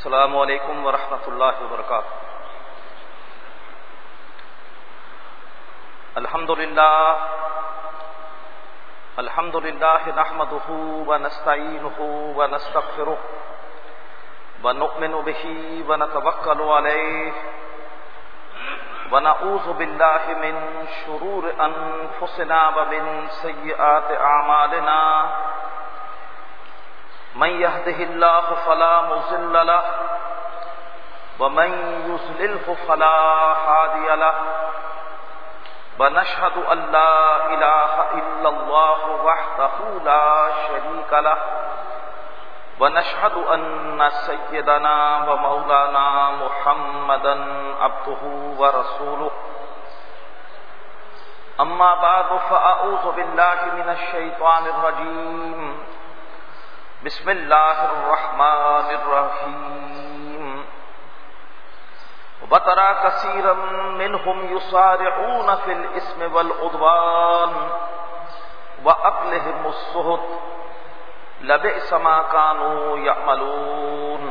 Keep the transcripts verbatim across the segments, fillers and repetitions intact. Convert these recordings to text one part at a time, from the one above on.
السلام علیکم ورحمۃ اللہ وبرکاتہ۔ الحمد للہ الحمد للہ نحمده ونستعینه ونستغفره ونؤمن به ونتوکل علیہ ونعوذ باللہ من شرور انفسنا ومن سیئات اعمالنا من يهده الله فلا مضل له ومن يضلل فلا هادي له ونشهد أن لا إله إلا الله وحده لا شريك له ونشهد أن سيدنا ومولانا محمدا عبده ورسوله أما بعد فأعوذ بالله من الشيطان الرجيم بسم اللہ الرحمن الرحیم وترى كثيرا منهم يسارعون في الإثم والعدوان وأكلهم السحت لبئس ما كانوا يعملون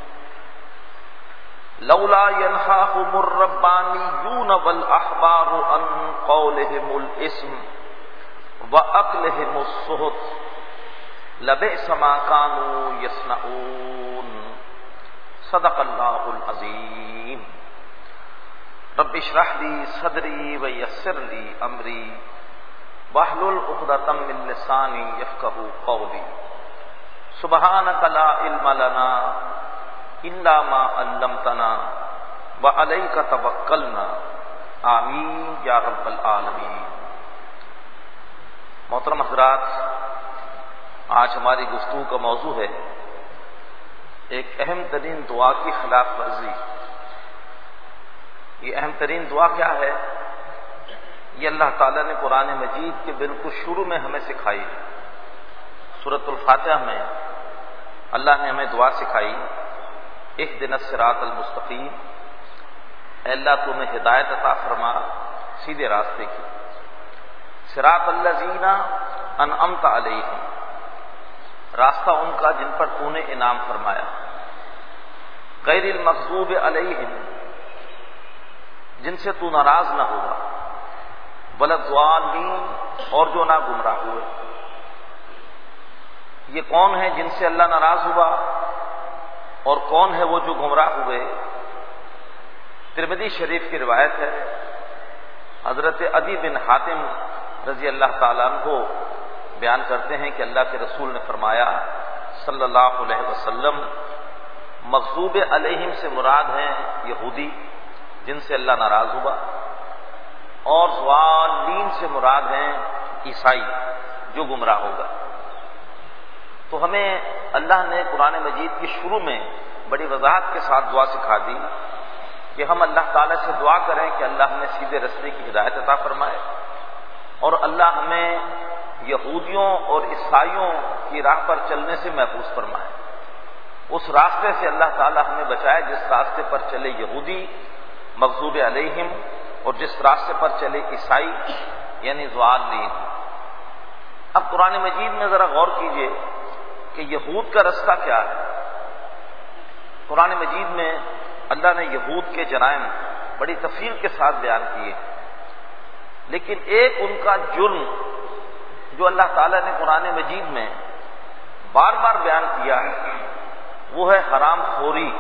لولا ينهاهم الربانيون والأحبار عن قولهم الإثم وأكلهم السحت لبئس ما كانوا يصنعون صدق اللہ العظیم۔ رب اشرح لي صدری ويسر لي امری واحلل عقدۃ من لسانی یفقهوا قولی۔ سبحانک لا علم لنا الا ما علمتنا وعلیک توکلنا آمین یا رب العالمین۔ محترم حضرات، آج ہماری گفتگو کا موضوع ہے ایک اہم ترین دعا کی خلاف ورزی۔ یہ اہم ترین دعا کیا ہے؟ یہ اللہ تعالیٰ نے قرآن مجید کے بالکل شروع میں ہمیں سکھائی ہے۔ سورۃ الفاتحہ میں اللہ نے ہمیں دعا سکھائی، اہدنا الصراط المستقیم، اے اللہ تو ہمیں ہدایت عطا فرما سیدھے راستے کی۔ صراط الذین انعمت علیہم، راستہ ان کا جن پر تو نے انعام فرمایا۔ غیر المغضوب علیہم، جن سے تو ناراض نہ ہوگا، ولا الضالین، اور جو نہ گمراہ ہوئے۔ یہ کون ہے جن سے اللہ ناراض ہوا اور کون ہے وہ جو گمراہ ہوئے؟ ترمذی شریف کی روایت ہے، حضرت عدی بن حاتم رضی اللہ تعالیٰ عنہ بیان کرتے ہیں کہ اللہ کے رسول نے فرمایا صلی اللہ علیہ وسلم، مغضوب علیہم سے مراد ہیں یہودی جن سے اللہ ناراض ہوا، اور ضالین سے مراد ہیں عیسائی جو گمراہ ہوگا۔ تو ہمیں اللہ نے قرآن مجید کی شروع میں بڑی وضاحت کے ساتھ دعا سکھا دی کہ ہم اللہ تعالیٰ سے دعا کریں کہ اللہ ہمیں سیدھے راستے کی ہدایت عطا فرمائے، اور اللہ ہمیں یہودیوں اور عیسائیوں کی راہ پر چلنے سے محفوظ فرمائے۔ اس راستے سے اللہ تعالیٰ ہمیں بچائے جس راستے پر چلے یہودی مغضوب علیہم، اور جس راستے پر چلے عیسائی یعنی ضالین۔ اب قرآن مجید میں ذرا غور کیجئے کہ یہود کا راستہ کیا ہے۔ قرآن مجید میں اللہ نے یہود کے جرائم بڑی تفصیل کے ساتھ بیان کیے، لیکن ایک ان کا جرم جو اللہ تعالیٰ نے قرآن مجید میں بار بار بیان کیا ہے وہ ہے حرام خوری،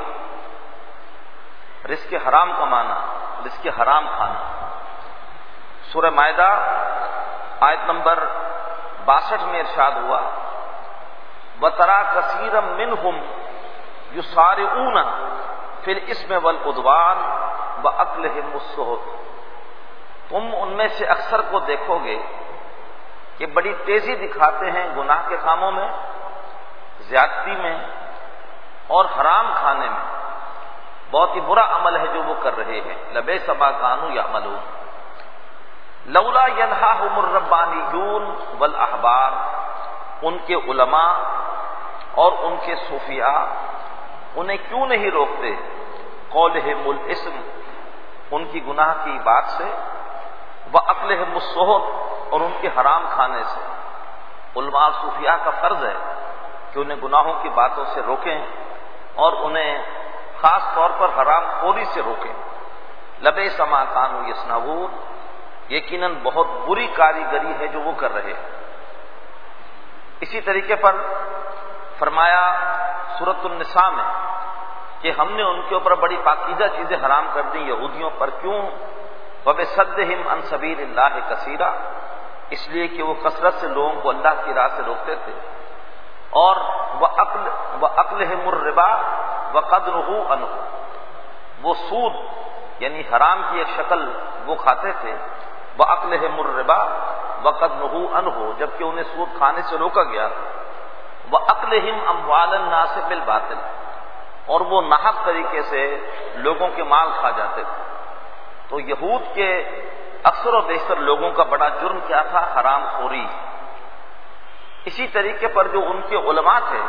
رزق حرام کمانا، رزق حرام کھانا۔ سورہ مائدہ آیت نمبر باسٹھ میں ارشاد ہوا، وَتَرَى كَثِيرًا مِّنْهُمْ يُسَارِعُونَ فِي الْإِثْمِ وَالْعُدْوَانِ وَأَكْلِهِمُ السُّحْتَ، تم ان میں سے اکثر کو دیکھو گے کہ بڑی تیزی دکھاتے ہیں گناہ کے کاموں میں، زیادتی میں اور حرام کھانے میں۔ بہت ہی برا عمل ہے جو وہ کر رہے ہیں۔ لبئس ما كانوا يعملون لولا ينهاهم الربانيون والاحبار، ان کے علماء اور ان کے صوفیاء انہیں کیوں نہیں روکتے؟ قولهم الاسم، ان کی گناہ کی بات سے، وَأَكْلِهِمُ السُّحْتَ، اور ان کے حرام کھانے سے۔ علماء صوفیاء کا فرض ہے کہ انہیں گناہوں کی باتوں سے روکیں اور انہیں خاص طور پر حرام خوری سے روکیں۔ لبئس ما کانوا یصنعون، یقیناً بہت بری کاریگری ہے جو وہ کر رہے ہیں۔ اسی طریقے پر فرمایا سورۃ النساء میں کہ ہم نے ان کے اوپر بڑی پاکیزہ چیزیں حرام کر دیں یہودیوں پر، کیوں؟ وَبِصَدِّهِمْ عَنْ سَبِيلِ اللَّهِ كَثِيرًا، اس لیے کہ وہ کثرت سے لوگوں کو اللہ کی راہ سے روکتے تھے، اور وَأَكْلِهِمُ الرِّبَا وَقَدْ نُهُوا عَنْهُ، وہ سود یعنی حرام کی ایک شکل وہ کھاتے تھے، وَأَكْلِهِمُ الرِّبَا وَقَدْ نُهُوا عَنْهُ، جبکہ انہیں سود کھانے سے روکا گیا، وَأَكْلِهِمْ أَمْوَالَ النَّاسِ بِالْبَاطِلِ، اور وہ ناحق طریقے سے لوگوں کے مال کھا جاتے تھے۔ تو یہود کے اکثر و بیشتر لوگوں کا بڑا جرم کیا تھا؟ حرام خوری۔ اسی طریقے پر جو ان کے علماء تھے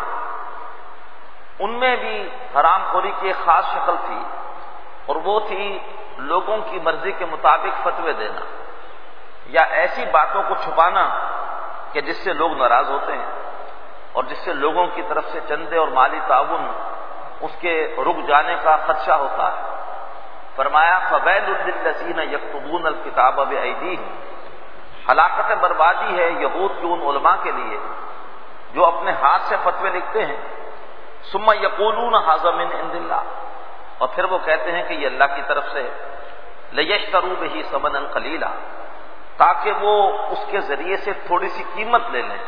ان میں بھی حرام خوری کی ایک خاص شکل تھی، اور وہ تھی لوگوں کی مرضی کے مطابق فتوے دینا، یا ایسی باتوں کو چھپانا کہ جس سے لوگ ناراض ہوتے ہیں اور جس سے لوگوں کی طرف سے چندے اور مالی تعاون اس کے رک جانے کا خدشہ ہوتا ہے۔ فرمایا فَوَيْلٌ لِّلَّذِينَ يَكْتُبُونَ الْكِتَابَ بِأَيْدِيهِمْ، ہلاکت بربادی ہے یہود کے ان علماء کے لیے جو اپنے ہاتھ سے فتوے لکھتے ہیں، ثُمَّ يَقُولُونَ هَٰذَا مِنْ عِندِ اللَّهِ، اور پھر وہ کہتے ہیں کہ یہ اللہ کی طرف سے، لِيَشْتَرُوا بِهِ ثَمَنًا قَلِيلًا، تاکہ وہ اس کے ذریعے سے تھوڑی سی قیمت لے لیں۔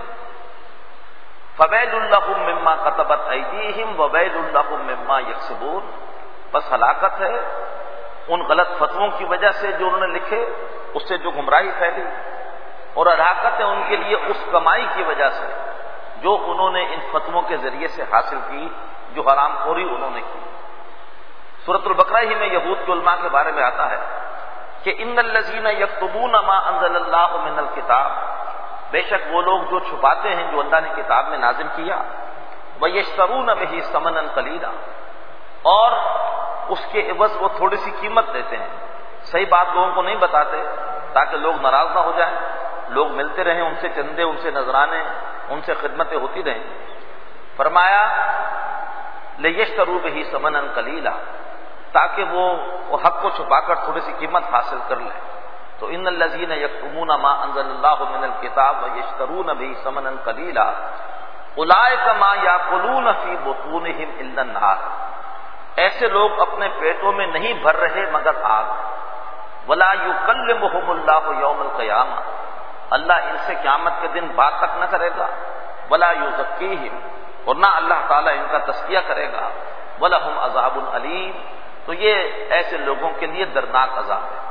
فَوَيْلٌ لَّهُم مِّمَّا كَتَبَتْ أَيْدِيهِمْ وَوَيْلٌ لَّهُم مِّمَّا يَكْسِبُونَ، بس ہلاکت ہے ان غلط فتووں کی وجہ سے جو انہوں نے لکھے، اس سے جو گمراہی پھیلی، اور ہلاکت ہے ان کے لیے اس کمائی کی وجہ سے جو انہوں نے ان فتووں کے ذریعے سے حاصل کی، جو حرام خوری انہوں نے کی۔ سورۃ البقرہ ہی میں یہود کے علماء کے بارے میں آتا ہے کہ ان الذین یکتبون ما انزل اللہ من الکتاب، بے شک وہ لوگ جو چھپاتے ہیں جو اللہ نے کتاب میں نازل کیا، ویشترون بہ ثمنا قلیلا، اور اس کے عوض وہ تھوڑی سی قیمت دیتے ہیں، صحیح بات لوگوں کو نہیں بتاتے تاکہ لوگ ناراض نہ ہو جائیں، لوگ ملتے رہیں، ان سے چندے، ان سے نذرانے، ان سے خدمتیں ہوتی رہیں۔ فرمایا لیشتروا بہ ثمنا قلیلا، تاکہ وہ وہ حق کو چھپا کر تھوڑی سی قیمت حاصل کر لیں۔ تو ان الذین یکتمون ما انزل اللہ من الکتاب ویشترون بہ ثمنا قلیلا اولئک ما یاکلون فی بطونہم الا النار، ایسے لوگ اپنے پیٹوں میں نہیں بھر رہے مگر آگ۔ ولا یکلمہم اللہ یوم القیامہ، اللہ ان سے قیامت کے دن بات تک نہ کرے گا۔ ولا یزکیہم، اور نہ اللہ تعالیٰ ان کا تزکیہ کرے گا۔ ولہم عذاب علیم، تو یہ ایسے لوگوں کے لیے دردناک عذاب ہے۔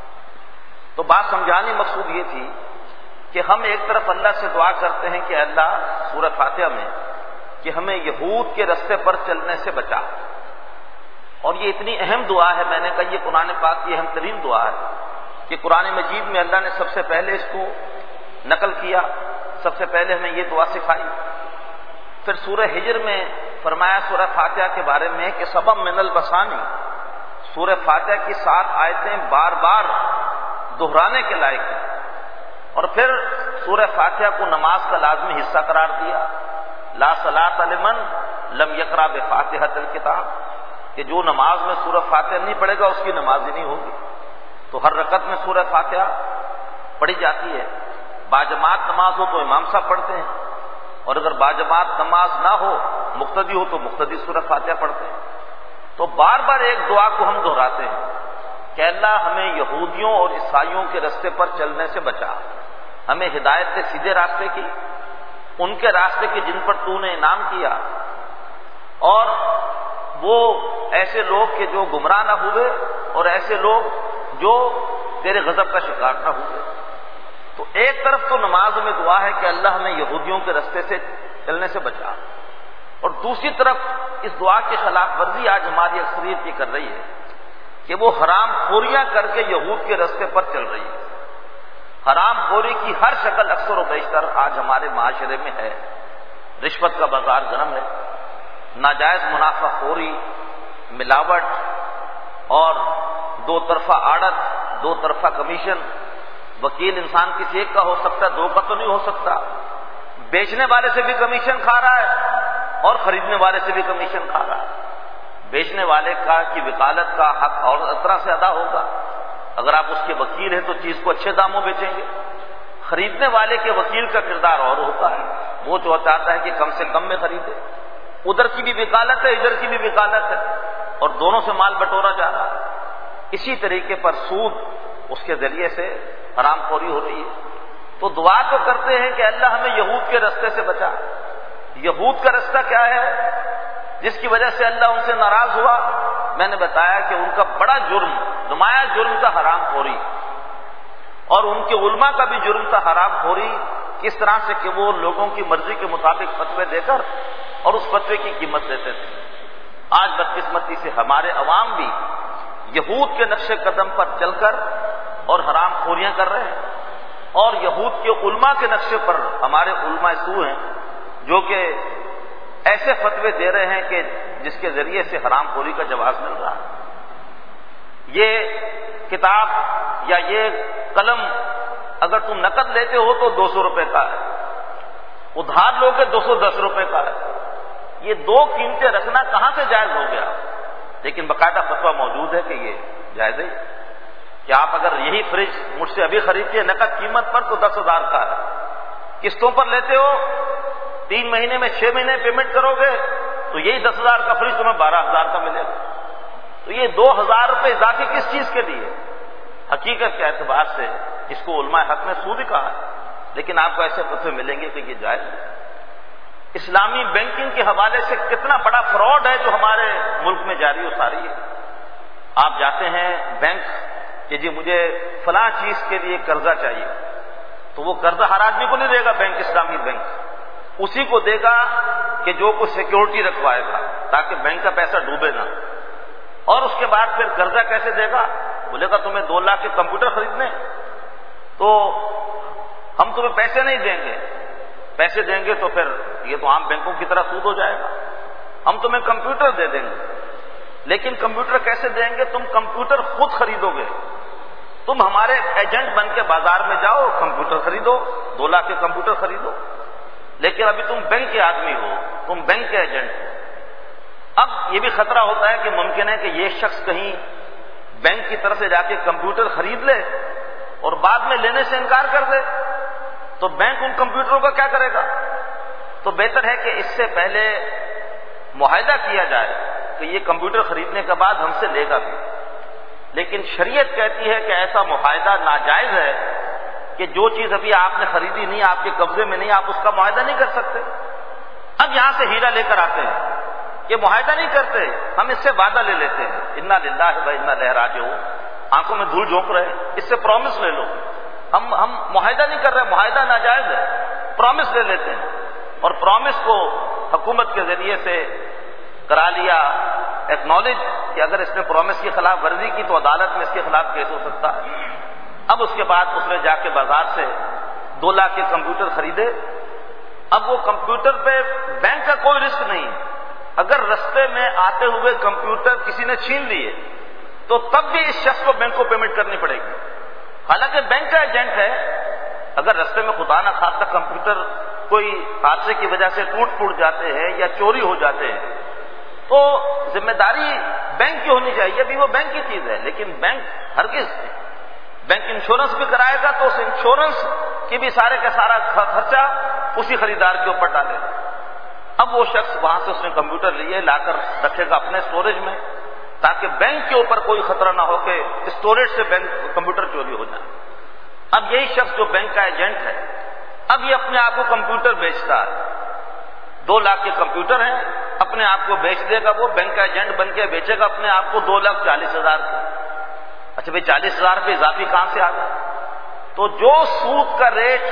تو بات سمجھانے مقصود یہ تھی کہ ہم ایک طرف اللہ سے دعا کرتے ہیں کہ اللہ سورہ فاتحہ میں کہ ہمیں یہود کے رستے پر چلنے سے بچا، اور یہ اتنی اہم دعا ہے، میں نے کہا یہ قرآن پاک کی اہم ترین دعا ہے کہ قرآن مجید میں اللہ نے سب سے پہلے اس کو نقل کیا، سب سے پہلے ہمیں یہ دعا سکھائی۔ پھر سورہ ہجر میں فرمایا سورہ فاتحہ کے بارے میں کہ سبب من البسانی، سورہ فاتحہ کی سات آیتیں بار بار دہرانے کے لائق ہیں، اور پھر سورہ فاتحہ کو نماز کا لازمی حصہ قرار دیا۔ لا صلاۃ لمن لم یقرأ بفاتحۃ الکتاب، کہ جو نماز میں سورہ فاتحہ نہیں پڑھے گا اس کی نماز ہی نہیں ہوگی۔ تو ہر رکعت میں سورہ فاتحہ پڑھی جاتی ہے، باجماعت نماز ہو تو امام صاحب پڑھتے ہیں، اور اگر باجماعت نماز نہ ہو، مقتدی ہو تو مقتدی سورہ فاتحہ پڑھتے ہیں۔ تو بار بار ایک دعا کو ہم دہراتے ہیں کہ اللہ ہمیں یہودیوں اور عیسائیوں کے راستے پر چلنے سے بچا، ہمیں ہدایت کے سیدھے راستے کی، ان کے راستے کی جن پر تو نے انعام کیا، اور وہ ایسے لوگ کہ جو گمراہ نہ ہوئے، اور ایسے لوگ جو تیرے غضب کا شکار نہ ہوئے۔ تو ایک طرف تو نماز میں دعا ہے کہ اللہ ہمیں یہودیوں کے راستے سے چلنے سے بچا، اور دوسری طرف اس دعا کی خلاف ورزی آج ہماری اکثریت یہ کر رہی ہے کہ وہ حرام خوریاں کر کے یہود کے راستے پر چل رہی ہے۔ حرام خوری کی ہر شکل اکثر و بیشتر آج ہمارے معاشرے میں ہے، رشوت کا بازار گرم ہے، ناجائز منافع خوری، ملاوٹ، اور دو طرفہ آڑت، دو طرفہ کمیشن۔ وکیل انسان کسی ایک کا ہو سکتا ہے، دو کا تو نہیں ہو سکتا۔ بیچنے والے سے بھی کمیشن کھا رہا ہے اور خریدنے والے سے بھی کمیشن کھا رہا ہے۔ بیچنے والے کا کی وکالت کا حق اور اس طرح سے ادا ہوگا. اگر آپ اس کے وکیل ہیں تو چیز کو اچھے داموں بیچیں گے. خریدنے والے کے وکیل کا کردار اور ہوتا ہے، وہ جو چاہتا ہے کہ کم سے کم میں خریدے. ادھر کی بھی وکالت ہے، ادھر کی بھی وکالت ہے، اور دونوں سے مال بٹورا جا رہا ہے. اسی طریقے پر سود اس کے ذریعے سے حرام خوری ہو رہی ہے. تو دعا تو کرتے ہیں کہ اللہ ہمیں یہود کے رستے سے بچا. یہود کا رستہ کیا ہے جس کی وجہ سے اللہ ان سے ناراض ہوا؟ میں نے بتایا کہ ان کا بڑا جرم، نمایاں جرم تھا حرام خوری، اور ان کے علماء کا بھی جرم تھا حرام خوری. کس طرح سے کہ وہ لوگوں کی مرضی کے مطابق فتوے دے کر اور اس فتوے کی قیمت دیتے تھے. آج بدقسمتی سے ہمارے عوام بھی یہود کے نقش قدم پر چل کر اور حرام خوریاں کر رہے ہیں، اور یہود کے علماء کے نقشے پر ہمارے علماء سو ہیں جو کہ ایسے فتوے دے رہے ہیں کہ جس کے ذریعے سے حرام خوری کا جواز مل رہا ہے. یہ کتاب یا یہ قلم اگر تم نقد لیتے ہو تو دو سو روپے کا ہے، ادھار لو گے دو سو دس روپے کا ہے. یہ دو قیمتیں رکھنا کہاں سے جائز ہو گیا؟ لیکن باقاعدہ فتویٰ موجود ہے کہ یہ جائز ہے کہ آپ اگر یہی فریج مجھ سے ابھی خریدتے نقد قیمت پر تو دس ہزار کا ہے، قسطوں پر لیتے ہو تین مہینے میں چھ مہینے پیمنٹ کرو گے تو یہی دس ہزار کا فریج تمہیں بارہ ہزار کا ملے گا. تو یہ دو ہزار روپے اضافی کس چیز کے لیے؟ حقیقت کے اعتبار سے اس کو علماء حق میں سود کہا ہے، لیکن آپ کو ایسے فتوے ملیں گے کہ یہ جائز ہے. اسلامی بینکنگ کے حوالے سے کتنا بڑا فراڈ ہے جو ہمارے ملک میں جاری و ساری ہے. آپ جاتے ہیں بینک کہ جی مجھے فلاں چیز کے لیے قرضہ چاہیے، تو وہ قرضہ ہر آدمی کو نہیں دے گا بینک، اسلامی بینک اسی کو دے گا کہ جو کچھ سیکیورٹی رکھوائے گا تاکہ بینک کا پیسہ ڈوبے نہ. اور اس کے بعد پھر قرضہ کیسے دے گا؟ بولے گا تمہیں دو لاکھ کے کمپیوٹر خریدنے تو ہم تمہیں پیسے نہیں دیں گے. پیسے دیں گے تو پھر یہ تو عام بینکوں کی طرح سود ہو جائے گا. ہم تمہیں کمپیوٹر دے دیں گے، لیکن کمپیوٹر کیسے دیں گے؟ تم کمپیوٹر خود خریدو گے. تم ہمارے ایجنٹ بن کے بازار میں جاؤ، کمپیوٹر خریدو، دو لاکھ کے کمپیوٹر خریدو. لیکن ابھی تم بینک کے آدمی ہو، تم بینک کے ایجنٹ ہو. اب یہ بھی خطرہ ہوتا ہے کہ ممکن ہے کہ یہ شخص کہیں بینک کی طرف سے جا کے کمپیوٹر خرید لے اور بعد میں لینے سے انکار کر دے، تو بینک ان کمپیوٹروں کا کیا کرے گا؟ تو بہتر ہے کہ اس سے پہلے معاہدہ کیا جائے کہ یہ کمپیوٹر خریدنے کے بعد ہم سے لے گا بھی. لیکن شریعت کہتی ہے کہ ایسا معاہدہ ناجائز ہے کہ جو چیز ابھی آپ نے خریدی نہیں، آپ کے قبضے میں نہیں، آپ اس کا معاہدہ نہیں کر سکتے. اب یہاں سے ہیرا لے کر آتے ہیں کہ معاہدہ نہیں کرتے، ہم اس سے وعدہ لے لیتے ہیں. انا للہ و انا الیہ راجعون، آنکھوں میں دھول جھونک رہے ہیں، اس سے پرومس لے لو. ہم ہم معاہدہ نہیں کر رہے، معاہدہ ناجائز ہے، پرومس لے لیتے ہیں. اور پرومس کو حکومت کے ذریعے سے کرا لیا ایکنالج کہ اگر اس نے پرومس کی خلاف ورزی کی تو عدالت میں اس کے خلاف کیس ہو سکتا ہے. اب اس کے بعد اس نے جا کے بازار سے دو لاکھ کے کمپیوٹر خریدے. اب وہ کمپیوٹر پہ بینک کا کوئی رسک نہیں ہے. اگر رستے میں آتے ہوئے کمپیوٹر کسی نے چھین لیے تو تب بھی اس شخص کو بینک کو پیمنٹ کرنی پڑے گی، حالانکہ بینک کا ایجنٹ ہے. اگر رستے میں خدا نہ خاصہ کمپیوٹر کوئی حادثے کی وجہ سے ٹوٹ پھوٹ جاتے ہیں یا چوری ہو جاتے ہیں تو ذمہ داری بینک کی ہونی چاہیے. ابھی وہ بینک کی چیز ہے، لیکن بینک ہرگز بینک انشورنس بھی کرائے گا تو اس انشورنس کی بھی سارے کا سارا خرچہ اسی خریدار کے اوپر ڈالے گا. اب وہ شخص وہاں سے اس نے کمپیوٹر لیے لا کر رکھے گا اپنے اسٹوریج میں تاکہ بینک کے اوپر کوئی خطرہ نہ ہو کہ اسٹوریج سے بینک کمپیوٹر چوری ہو جائے. اب یہی شخص جو بینک کا ایجنٹ ہے، اب یہ اپنے آپ کو کمپیوٹر بیچتا ہے. دو لاکھ کے کمپیوٹر ہیں، اپنے آپ کو بیچ دے گا. وہ بینک کا ایجنٹ بن کے بیچے گا اپنے آپ کو دو لاکھ چالیس ہزار کے. اچھا بھائی چالیس ہزار روپے اضافی کہاں سے آ گئے؟ تو جو سود کا ریٹ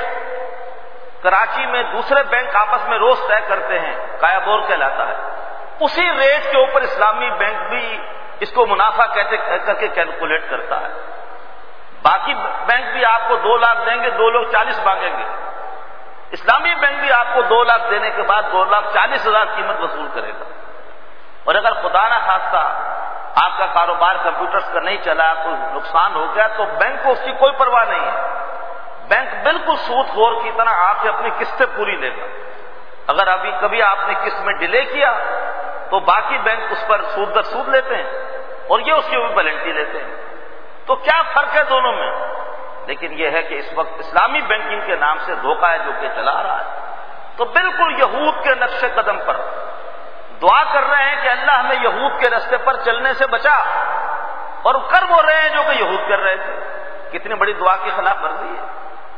کراچی میں دوسرے بینک آپس میں روز طے کرتے ہیں، قایا بور کہلاتا ہے، اسی ریٹ کے اوپر اسلامی بینک بھی اس کو منافع کہتے کر کے کیلکولیٹ کرتا ہے. باقی بینک بھی آپ کو دو لاکھ دیں گے، دو لوگ چالیس مانگیں گے. اسلامی بینک بھی آپ کو دو لاکھ دینے کے بعد دو لاکھ چالیس ہزار قیمت وصول کرے گا. اور اگر خدا نہ خواستہ آپ کا کاروبار کمپیوٹرز کا نہیں چلا، کوئی نقصان ہو گیا تو بینک کو اس کی کوئی پرواہ نہیں ہے. بینک بالکل سود خور کی طرح آپ سے اپنی قسطیں پوری لے گا. اگر ابھی کبھی آپ نے قسط میں ڈیلے کیا تو باقی بینک اس پر سود در سود لیتے ہیں اور یہ اس کی بھی پلنٹی لیتے ہیں. تو کیا فرق ہے دونوں میں؟ لیکن یہ ہے کہ اس وقت اسلامی بینکنگ کے نام سے دھوکہ ہے جو کہ چلا رہا ہے. تو بالکل یہود کے نقش قدم پر دعا کر رہے ہیں کہ اللہ ہمیں یہود کے راستے پر چلنے سے بچا، اور کر وہ رہے ہیں جو کہ یہود کر رہے تھے. کتنی بڑی دعا کی خلاف ورزی ہے.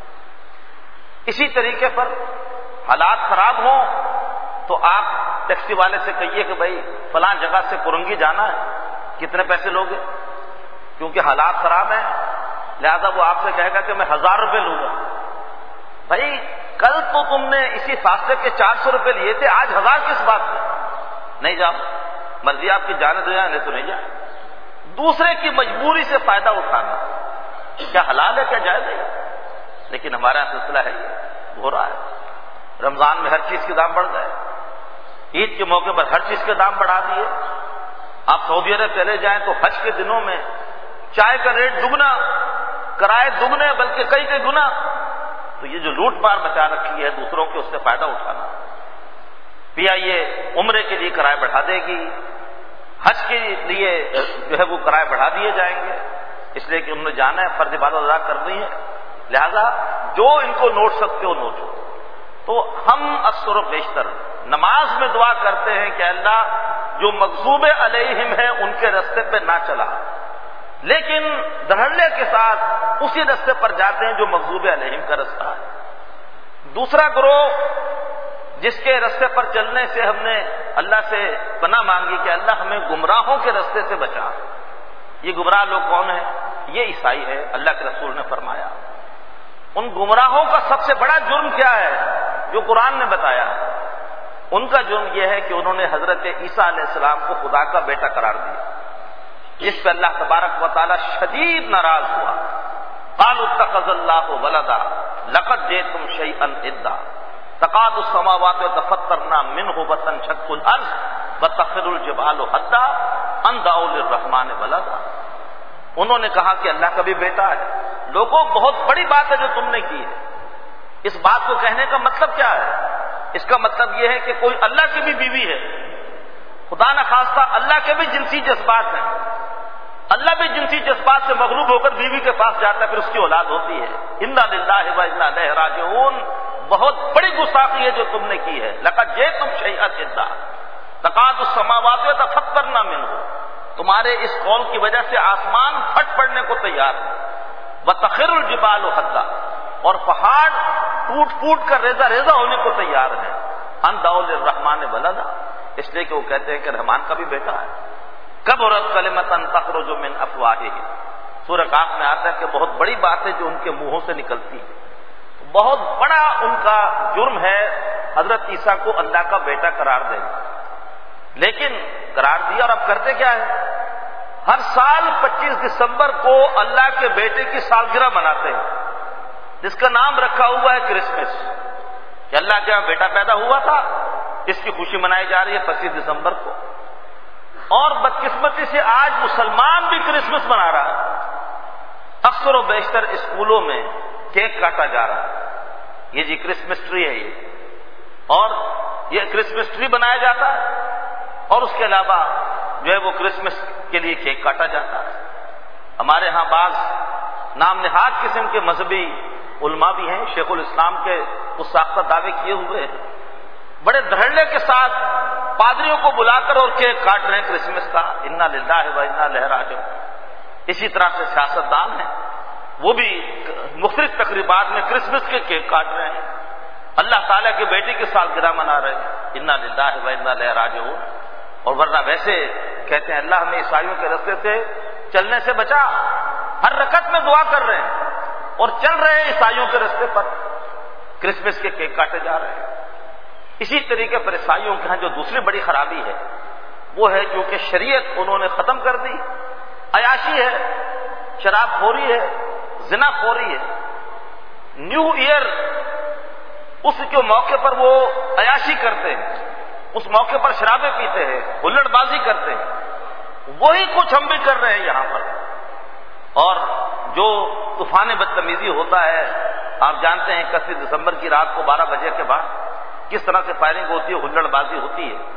اسی طریقے پر حالات خراب ہوں تو آپ ٹیکسی والے سے کہیے کہ بھائی فلاں جگہ سے کرنگی جانا ہے، کتنے پیسے لوگے؟ کیونکہ حالات خراب ہیں لہذا وہ آپ سے کہے گا کہ میں ہزار روپے لوں گا. بھائی کل تو تم نے اسی فاصلے کے چار سو روپے لیے تھے، آج ہزار کس بات سے؟ نہیں جاؤ، مرضی آپ کی جانے تو جائیں نہیں تو نہیں جائیں. دوسرے کی مجبوری سے فائدہ اٹھانا کیا حلال ہے، کیا جائز ہے؟ لیکن ہمارا یہاں سلسلہ ہے یہ ہو رہا ہے. رمضان میں ہر چیز کے دام بڑھ گئے، عید کے موقع پر ہر چیز کے دام بڑھا دیے. آپ سعودی عرب چلے جائیں تو حج کے دنوں میں چائے کا ریٹ دگنا، کرائے دگنے بلکہ کئی کئی گنا. تو یہ جو لوٹ مار مچا رکھی ہے دوسروں کے اس سے فائدہ اٹھانا. پی آئی اے عمرے کے لیے کرائے بڑھا دے گی، حج کے لیے جو ہے وہ کرائے بڑھا دیے جائیں گے، اس لیے کہ انہوں نے جانا ہے، فرض عبادت ادا کرنی ہے، لہذا جو ان کو نوٹ سکتے ہو نوٹو. تو ہم اکثر و بیشتر نماز میں دعا کرتے ہیں کہ اللہ جو مغضوب علیہم ہے ان کے راستے پہ نہ چلا، لیکن دھڑلے کے ساتھ اسی راستے پر جاتے ہیں جو مغضوب علیہم کا راستہ ہے. دوسرا گروہ جس کے راستے پر چلنے سے ہم نے اللہ سے پناہ مانگی کہ اللہ ہمیں گمراہوں کے راستے سے بچا. یہ گمراہ لوگ کون ہیں؟ یہ عیسائی ہے. اللہ کے رسول نے فرمایا ان گمراہوں کا سب سے بڑا جرم کیا ہے جو قرآن نے بتایا؟ ان کا جرم یہ ہے کہ انہوں نے حضرت عیسیٰ علیہ السلام کو خدا کا بیٹا قرار دیا، جس پہ اللہ تبارک و تعالی شدید ناراض ہوا. قالوا اتخذ اللہ ولدا لقد جئتم شیئا ادا تکاد السماوات يتفطرن منه وتنشق الارض وتخر الجبال حتى ان دعوا للرحمن ولدا. انہوں نے کہا کہ اللہ کا بھی بیٹا ہے. لوگوں بہت بڑی بات ہے جو تم نے کی ہے. اس بات کو کہنے کا مطلب کیا ہے؟ اس کا مطلب یہ ہے کہ کوئی اللہ کی بھی بیوی ہے. خدا نخواستہ اللہ کے بھی جنسی جذبات ہیں، اللہ بھی جنسی جذبات سے مغلوب ہو کر بیوی کے پاس جاتا ہے، پھر اس کی اولاد ہوتی ہے. انا للہ و انا الیہ راجعون. بہت بڑی گستاخی ہے جو تم نے کی ہے. لقد جئتم شیئا ادا تکاد السماوات يتفطرن منه. تمہارے اس قول کی وجہ سے آسمان پھٹ پڑنے کو تیار ہے. وتخر الجبال حدا، اور پہاڑ ٹوٹ پھوٹ کر ریزہ ریزہ ہونے کو تیار ہے. ان دعوا للرحمن ولدا، اس لیے کہ وہ کہتے ہیں کہ رحمان کا بھی بیٹا ہے. کبرت کلمۃ تخرج من افواہہم. سورہ کاف میں آتا ہے کہ بہت بڑی بات ہے جو ان کے منہوں سے نکلتی ہے. بہت بڑا ان کا جرم ہے حضرت عیسیٰ کو اللہ کا بیٹا قرار دینا. لیکن قرار دیا، اور اب کرتے کیا ہے؟ ہر سال پچیس دسمبر کو اللہ کے بیٹے کی سالگرہ مناتے ہیں، جس کا نام رکھا ہوا ہے کرسمس، کہ اللہ کے یہاں بیٹا پیدا ہوا تھا، اس کی خوشی منائی جا رہی ہے پچیس دسمبر کو. اور بدقسمتی سے آج مسلمان بھی کرسمس منا رہا ہے. اکثر و بیشتر اسکولوں میں کیک کاٹا جا رہا ہے، یہ جی کرسمس ٹری ہے یہ، اور یہ کرسمس ٹری بنایا جاتا ہے، اور اس کے علاوہ جو ہے وہ کرسمس کے لیے کیک کاٹا جاتا ہے. ہمارے ہاں بعض نام نہاد قسم کے مذہبی علماء بھی ہیں، شیخ الاسلام کے کچھ ساختہ دعوے کیے ہوئے ہیں، بڑے دھڑلے کے ساتھ پادریوں کو بلا کر اور کیک کاٹ رہے ہیں کرسمس کا. انا للہ و انا الیہ راجعون. اسی طرح سے سیاستدان ہیں، وہ بھی مختلف تقریبات میں کرسمس کے کیک کاٹ رہے ہیں، اللہ تعالیٰ کے بیٹے کی سالگرہ منا رہے ہیں. انا للہ و انا الیہ راجعون. اور ورنہ ویسے کہتے ہیں اللہ ہمیں عیسائیوں کے راستے سے چلنے سے بچا. ہر رکعت میں دعا کر رہے ہیں اور چل رہے ہیں عیسائیوں کے راستے پر، کرسمس کے کیک کاٹے جا رہے ہیں. اسی طریقے پر عیسائیوں کے ہاں جو دوسری بڑی خرابی ہے وہ ہے جو کہ شریعت انہوں نے ختم کر دی. عیاشی ہے، شراب خوری ہے، زنا خوری ہے. نیو ایئر اس کے موقع پر وہ عیاشی کرتے ہیں، اس موقع پر شرابیں پیتے ہیں، ہلڑ بازی کرتے ہیں. وہی کچھ ہم بھی کر رہے ہیں یہاں پر. اور جو طوفان بدتمیزی ہوتا ہے، آپ جانتے ہیں اکتیس دسمبر کی رات کو بارہ بجے کے بعد کس طرح سے فائرنگ ہوتی ہے، ہلڑ بازی ہوتی ہے.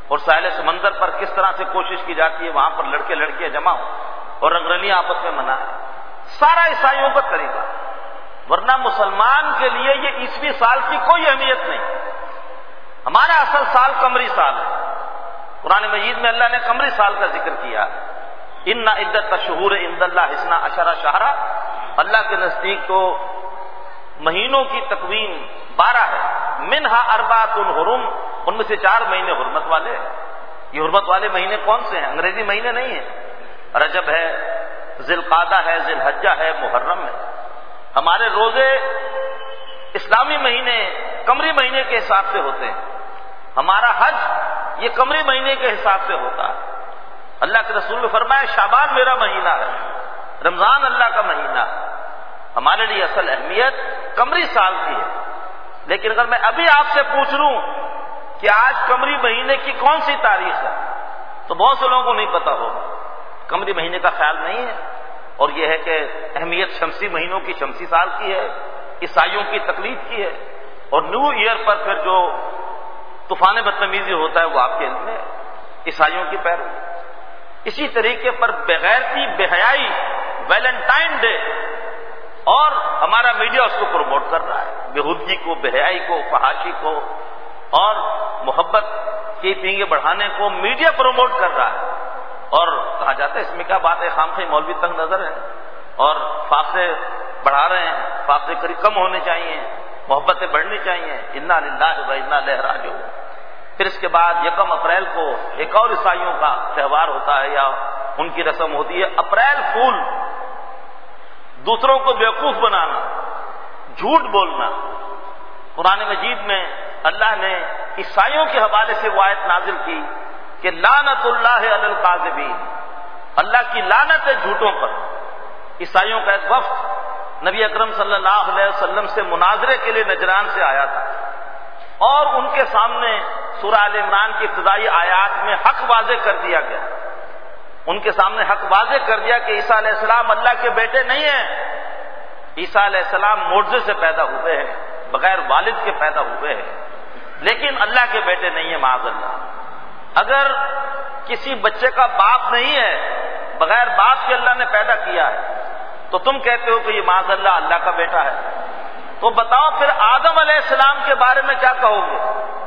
اور ساحل سمندر پر کس طرح سے کوشش کی جاتی ہے وہاں پر لڑکے لڑکیاں جمع ہوں اور رنگرلیاں آپس میں منائیں، سارا عیسائیوں کا طریقہ۔ ورنہ مسلمان کے لیے یہ عیسوی سال کی کوئی اہمیت نہیں، ہمارا اصل سال قمری سال ہے۔ قرآن مجید میں اللہ نے قمری سال کا ذکر کیا، ان عدت الشہور عند اللہ اثنا عشر شہرا، اللہ کے نزدیک تو مہینوں کی تقویم بارہ ہے، منہا اربعۃ حرم، ان میں سے چار مہینے حرمت والے ہیں۔ یہ حرمت والے مہینے کون سے ہیں؟ انگریزی مہینے نہیں ہیں، رجب ہے، ذی القعدہ ہے، ذی الحجہ ہے، محرم ہے۔ ہمارے روزے اسلامی مہینے قمری مہینے کے حساب سے ہوتے ہیں، ہمارا حج یہ قمری مہینے کے حساب سے ہوتا ہے۔ اللہ کے رسول نے فرمایا شعبان میرا مہینہ ہے، رمضان اللہ کا مہینہ ہے۔ ہمارے لیے اصل اہمیت قمری سال کی ہے۔ لیکن اگر میں ابھی آپ سے پوچھ لوں کہ آج قمری مہینے کی کون سی تاریخ ہے تو بہت سے لوگوں کو نہیں پتا ہوگا، قمری مہینے کا خیال نہیں ہے۔ اور یہ ہے کہ اہمیت شمسی مہینوں کی شمسی سال کی ہے، عیسائیوں کی تقلید کی ہے، اور نیو ایئر پر پھر جو طوفان بدتمیزی ہوتا ہے وہ آپ کے علم میں عیسائیوں کی پیروی۔ اسی طریقے پر بغیرتی بے حیائی ویلنٹائن ڈے، اور ہمارا میڈیا اس کو پروموٹ کر رہا ہے، بےہودگی کو، بے حیائی کو، فحاشی کو اور محبت کی پینگیں بڑھانے کو میڈیا پروموٹ کر رہا ہے۔ اور کہا جاتا ہے اس میں کیا بات ہے، خام خواہ مولوی تنگ نظر ہے اور فاصلے بڑھا رہے ہیں، فاصلے قریب کم ہونے چاہیے، محبتیں بڑھنی چاہیے، انا للہ و انا الیہ راجعون۔ پھر اس کے بعد یکم اپریل کو ایک اور عیسائیوں کا تہوار ہوتا ہے یا ان کی رسم ہوتی ہے، اپریل فول، دوسروں کو بیوقوف بنانا، جھوٹ بولنا۔ قرآن مجید میں اللہ نے عیسائیوں کے حوالے سے وہ آیت نازل کی کہ لعنت اللہ علی الکاذبین، اللہ کی لعنت ہے جھوٹوں پر۔ عیسائیوں کا ایک وفد نبی اکرم صلی اللہ علیہ وسلم سے مناظرے کے لیے نجران سے آیا تھا، اور ان کے سامنے سورہ آل عمران کی ابتدائی آیات میں حق واضح کر دیا گیا۔ ان کے سامنے حق واضح کر دیا کہ عیسیٰ علیہ السلام اللہ کے بیٹے نہیں ہیں، عیسیٰ علیہ السلام معجزے سے پیدا ہوئے ہیں، بغیر والد کے پیدا ہوئے ہیں، لیکن اللہ کے بیٹے نہیں ہیں معاذ اللہ۔ اگر کسی بچے کا باپ نہیں ہے، بغیر باپ کے اللہ نے پیدا کیا ہے، تو تم کہتے ہو کہ یہ معاذ اللہ اللہ کا بیٹا ہے، تو بتاؤ پھر آدم علیہ السلام کے بارے میں کیا کہو گے؟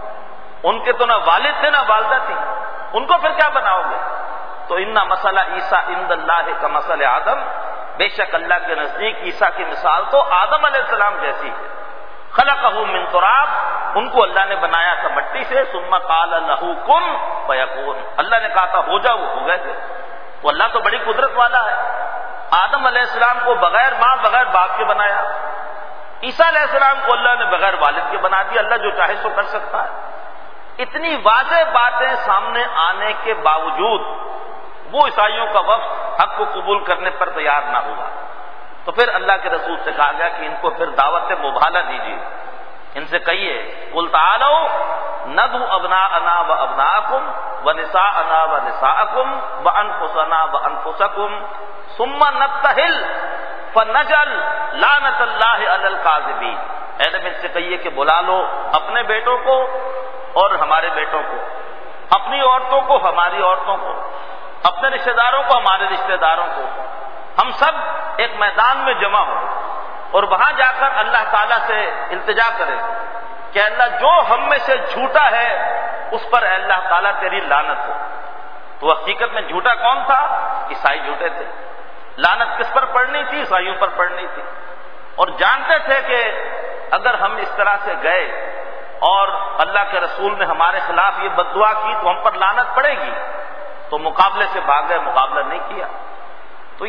ان کے تو نہ والد تھے نہ والدہ تھی، ان کو پھر کیا بناؤ گے؟ تو انا مسئلہ عیسیٰ عند اللہ کا مسئلہ آدم، بے شک اللہ کے نزدیک عیسیٰ کی مثال تو آدم علیہ السلام جیسی ہے۔ خلقہ من تراب، ان کو اللہ نے بنایا تھا مٹی سے، ثم قال لہ کن فیکون، اللہ نے کہا تھا ہو جا، وہ ہو گئے تھے۔ وہ اللہ تو بڑی قدرت والا ہے، آدم علیہ السلام کو بغیر ماں بغیر باپ کے بنایا، عیسیٰ علیہ السلام کو اللہ نے بغیر والد کے بنا دیا۔ اللہ جو چاہے سو کر سکتا ہے۔ اتنی واضح باتیں سامنے آنے کے باوجود وہ عیسائیوں کا وفد حق کو قبول کرنے پر تیار نہ ہوا، تو پھر اللہ کے رسول سے کہا گیا کہ ان کو پھر دعوت مبالہ دیجیے، ان سے کہیے قل تعالوا ندعو ابناءنا وابناءکم ونساءنا ونساءکم وانفسنا وانفسکم ثم نبتہل فنجعل لعنت اللہ علی الکاذبین۔ اے نبی ان سے کہیے کہ بلا لو اپنے بیٹوں کو اور ہمارے بیٹوں کو، اپنی عورتوں کو ہماری عورتوں کو، اپنے رشتہ داروں کو ہمارے رشتہ داروں کو، ہم سب ایک میدان میں جمع ہوں اور وہاں جا کر اللہ تعالیٰ سے التجا کریں کہ اللہ جو ہم میں سے جھوٹا ہے اس پر اے اللہ تعالیٰ تیری لعنت ہو۔ تو حقیقت میں جھوٹا کون تھا؟ عیسائی جھوٹے تھے۔ لعنت کس پر پڑنی تھی؟ عیسائیوں پر پڑنی تھی، اور جانتے تھے کہ اگر ہم اس طرح سے گئے اور اللہ کے رسول نے ہمارے خلاف یہ بد دعا کی تو ہم پر لعنت پڑے گی، تو مقابلے سے بھاگ گئے، مقابلہ نہیں کیا۔ تو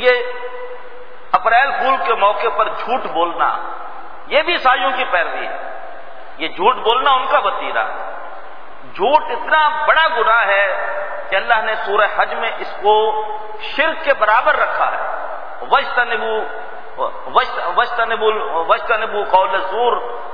یہ اپریل فول کے موقع پر جھوٹ بولنا یہ بھی عیسائیوں کی پیروی ہے، یہ جھوٹ بولنا ان کا وتیرہ ہے۔ جھوٹ اتنا بڑا گناہ ہے کہ اللہ نے سورہ حج میں اس کو شرک کے برابر رکھا ہے۔ وَاجْتَنِبُوا وَاجْتَنِبُوا وَاجْتَنِبُوا قَوْلَ الزُّورِ،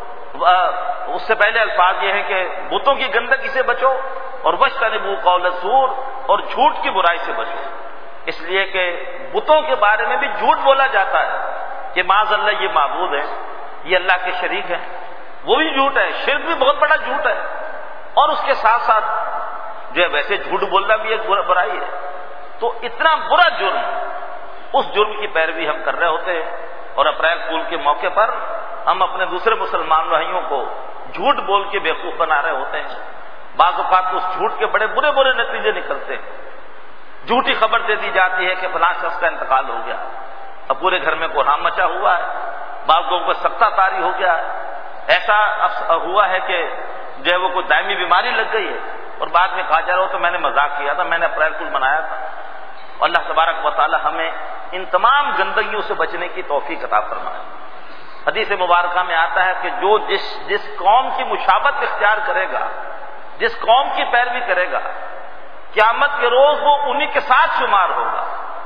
اس سے پہلے الفاظ یہ ہیں کہ بتوں کی گندگی سے بچو، اور وَاجْتَنِبُوا قَوْلَ الزُّورِ، اور جھوٹ کی برائی سے بچو، اس لیے کہ بتوں کے بارے میں بھی جھوٹ بولا جاتا ہے کہ معاذ اللہ یہ معبود ہے، یہ اللہ کے شریک ہیں، وہ بھی جھوٹ ہے۔ شرک بھی بہت بڑا جھوٹ ہے، اور اس کے ساتھ ساتھ جو ہے ویسے جھوٹ بولنا بھی ایک برائی ہے. تو اتنا برا جرم، اس جرم کی پیروی ہم کر رہے ہوتے ہیں، اور اپریل فول کے موقع پر ہم اپنے دوسرے مسلمان بھائیوں کو جھوٹ بول کے بیوقوف بنا رہے ہوتے ہیں. بعض اوقات اس جھوٹ کے بڑے برے برے نتیجے نکلتے ہیں. جھوٹی خبر دے دی جاتی ہے کہ فلاں شخص کا انتقال ہو گیا، اب پورے گھر میں کوہرام مچا ہوا ہے، بعض لوگوں کو سکتہ طاری ہو گیا ہے، ایسا ہوا ہے کہ جو ہے وہ کوئی دائمی بیماری لگ گئی ہے، اور بعد میں کہا جا رہا ہو تو میں نے مذاق کیا تھا، میں نے اپریل فول منایا تھا. اللہ تبارک و تعالی ہمیں ان تمام گندگیوں سے بچنے کی توفیق عطا فرمائے. حدیث مبارکہ میں آتا ہے کہ جو جس جس قوم کی مشابہت اختیار کرے گا، جس قوم کی پیروی کرے گا، قیامت کے روز وہ انہی کے ساتھ شمار ہوگا.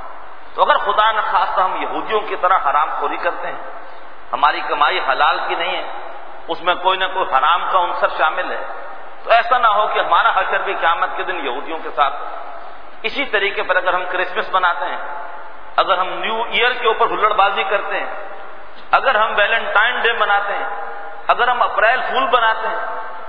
تو اگر خدا نخواستہ ہم یہودیوں کی طرح حرام خوری کرتے ہیں، ہماری کمائی حلال کی نہیں ہے، اس میں کوئی نہ کوئی حرام کا عنصر شامل ہے، تو ایسا نہ ہو کہ ہمارا حشر بھی قیامت کے دن یہودیوں کے ساتھ ہو. اسی طریقے پر اگر ہم کرسمس مناتے ہیں، اگر ہم نیو ایئر کے اوپر ہلڑ بازی کرتے ہیں، اگر ہم ویلنٹائن ڈے مناتے ہیں، اگر ہم اپریل فول بناتے ہیں،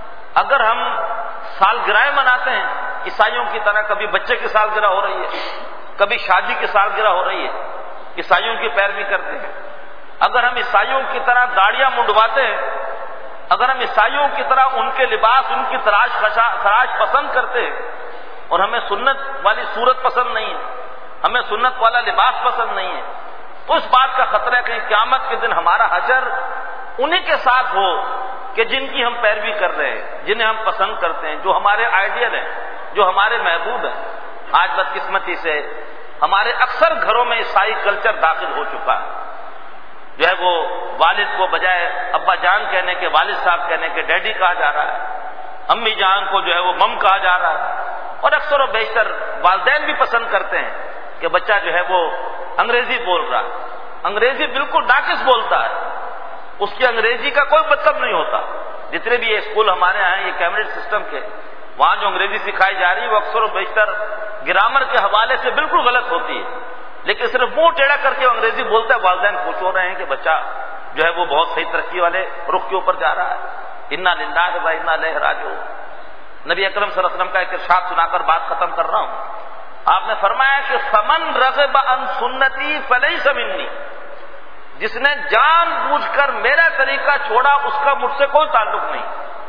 اگر ہم سالگرہیں مناتے ہیں، عیسائیوں کی طرح کبھی بچے کی سالگرہ ہو رہی ہے، کبھی شادی کی سالگرہ ہو رہی ہے، عیسائیوں کی پیروی کرتے ہیں، اگر ہم عیسائیوں کی طرح داڑیاں منڈواتے ہیں، اگر ہم عیسائیوں کی طرح ان کے لباس، ان کی تراش خراش پسند کرتے ہیں، اور ہمیں سنت والی صورت پسند نہیں ہے، ہمیں سنت والا لباس پسند نہیں ہے، تو اس بات کا خطرہ ہے کہ قیامت کے دن ہمارا حشر انہی کے ساتھ ہو کہ جن کی ہم پیروی کر رہے ہیں، جنہیں ہم پسند کرتے ہیں، جو ہمارے آئیڈیل ہیں، جو ہمارے محبوب ہیں. آج بدقسمتی سے ہمارے اکثر گھروں میں عیسائی کلچر داخل ہو چکا ہے. جو ہے وہ والد کو بجائے ابا جان کہنے کے، والد صاحب کہنے کے ڈیڈی کہا جا رہا ہے، امی جان کو جو ہے وہ مم کہا جا رہا ہے، اور اکثر و بیشتر والدین بھی پسند کرتے ہیں کہ بچہ جو ہے وہ انگریزی بول رہا ہے. انگریزی بالکل ناقص بولتا ہے، اس کی انگریزی کا کوئی مطلب نہیں ہوتا. جتنے بھی یہ اسکول ہمارے یہاں ہیں، یہ کیمبرج سسٹم کے، وہاں جو انگریزی سکھائی جا رہی ہے وہ اکثر و بیشتر گرامر کے حوالے سے بالکل غلط ہوتی ہے، لیکن صرف منہ ٹیڑھا کر کے انگریزی بولتا ہے. والدین خوش ہو رہے ہیں کہ بچہ جو ہے وہ بہت صحیح ترقی والے رخ کے اوپر جا رہا ہے. انا للہ و انا الیہ راجعون. نبی اکرم صلی اللہ علیہ وسلم کا ایک ارشاد سنا کر بات ختم کر رہا ہوں. آپ نے فرمایا کہ فمن رغب عن سنتی فلیس منی، جس نے جان بوجھ کر میرا طریقہ چھوڑا اس کا مجھ سے کوئی تعلق نہیں.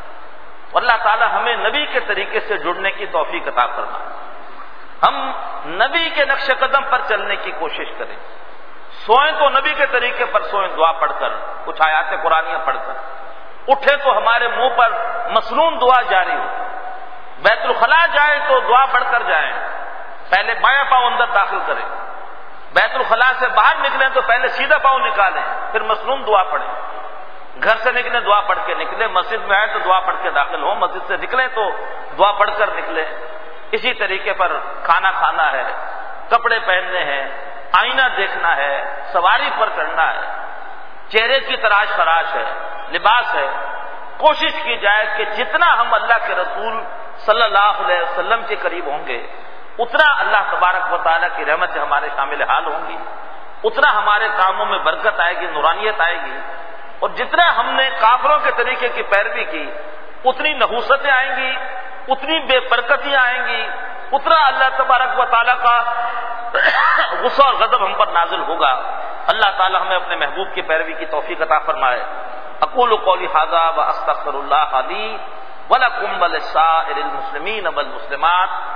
اللہ تعالی ہمیں نبی کے طریقے سے جڑنے کی توفیق عطا فرمائے. ہم نبی کے نقش قدم پر چلنے کی کوشش کریں. سوئیں تو نبی کے طریقے پر سوئیں، دعا پڑھ کر، کچھ آیات قرآنیاں پڑھ کر. اٹھے تو ہمارے منہ پر مسنون دعا جاری ہو. بیت الخلاء جائیں تو دعا پڑھ کر جائیں، پہلے بایاں پاؤں اندر داخل کریں. بیت الخلاء سے باہر نکلیں تو پہلے سیدھا پاؤں نکالیں، پھر مسنون دعا پڑھیں. گھر سے نکلیں دعا پڑھ کے نکلیں، مسجد میں آئے تو دعا پڑھ کے داخل ہوں، مسجد سے نکلیں تو دعا پڑھ کر نکلیں. اسی طریقے پر کھانا کھانا ہے، کپڑے پہننے ہیں، آئینہ دیکھنا ہے، سواری پر چڑھنا ہے، چہرے کی تراش خراش ہے، لباس ہے. کوشش کی جائے کہ جتنا ہم اللہ کے رسول صلی اللہ علیہ وسلم کے قریب ہوں گے، اتنا اللہ تبارک و تعالیٰ کی رحمت سے ہمارے شامل حال ہوں گی، اتنا ہمارے کاموں میں برکت آئے گی، نورانیت آئے گی. اور جتنا ہم نے کافروں کے طریقے کی پیروی کی، اتنی نحوستیں آئیں گی، اتنی بے برکتیاں آئیں گی، اتنا اللہ تبارک و تعالیٰ کا غصہ اور غضب ہم پر نازل ہوگا. اللہ تعالیٰ ہمیں اپنے محبوب کی پیروی کی توفیق عطا فرمائے. اقول قولی ھذا واستغفر اللہ لی ولکم ولسائر المسلمین والمسلمات